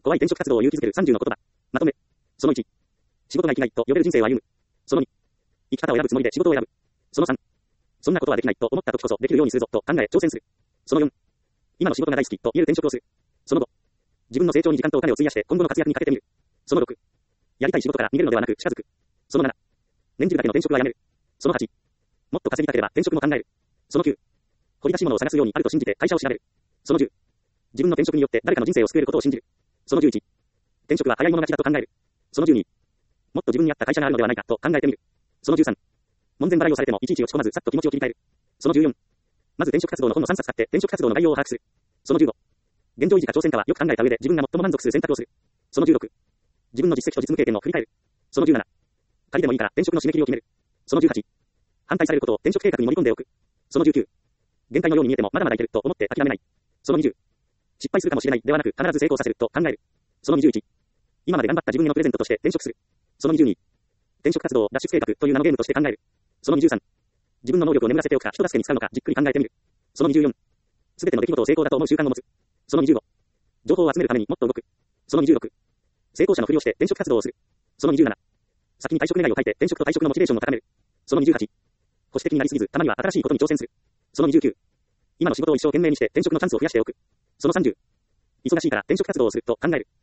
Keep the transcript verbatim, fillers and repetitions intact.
怖い転職活動を勇気づけるさんじゅうの言葉。まとめ。そのいち。仕事が生きがいと呼べる人生を歩む。そのに。生き方を選ぶつもりで仕事を選ぶ。そのさん。そんなことはできないと思った時こそできるようにするぞと考え挑戦する。そのよん。今の仕事が大好きと言える転職をする。そのご。自分の成長に時間とお金を費やして今後の活躍にかけてみる。そのろく。やりたい仕事から逃げるのではなく近づく。そのなな。念じるだけの転職はやめる。そのはち。もっと稼ぎたければ転職も考える。そのきゅう。掘り出し物を探すようにあると信じて会社を調べる。そのじゅう。自分の転職によって誰かの人生を救えることを信じる。そのじゅういち。転職は早い者勝ちだと考える。そのじゅうに。もっと自分に合った会社があるのではないかと考えてみる。そのじゅうさん。門前払いをされてもいちいち落ち込まずさっと気持ちを切り替える。そのじゅうよん。まず転職活動の本のさんさつ買って転職活動の概要を把握する。そのじゅうご。現状維持か挑戦かはよく考えた上で自分が最も満足する選択をする。そのじゅうろく。自分の実績と実務経験を振り返る。そのじゅうなな。仮でもいいから転職の締め切りを決める。そのじゅうはち。反対されることを転職計画に盛り込んでおく。そのじゅうきゅう。限界のように見えてもまだまだいけると思って諦めない。そのにじゅう。失敗するかもしれないではなく必ず成功させると考える。そのにじゅういち。今まで頑張った自分へのプレゼントとして転職する。そのにじゅうに。転職活動を脱出計画という名のゲームとして考える。そのにじゅうさん。自分の能力を眠らせておくか人助けに使うのかじっくり考えてみる。そのにじゅうよん。すべての出来事を成功だと思う習慣を持つ。そのにじゅうご。情報を集めるためにもっと動く。そのにじゅうろく。成功者のふりをして転職活動をする。そのにじゅうなな。先に退職願いを書いて転職と退職のモチベーションを高める。そのにじゅうはち。保守的になりすぎずたまには新しいことに挑戦する。そのにじゅうきゅう。今の仕事を一生懸命にして転職のチャンスを増やしておく。そのさんじゅう。忙しいから転職活動をすると考える。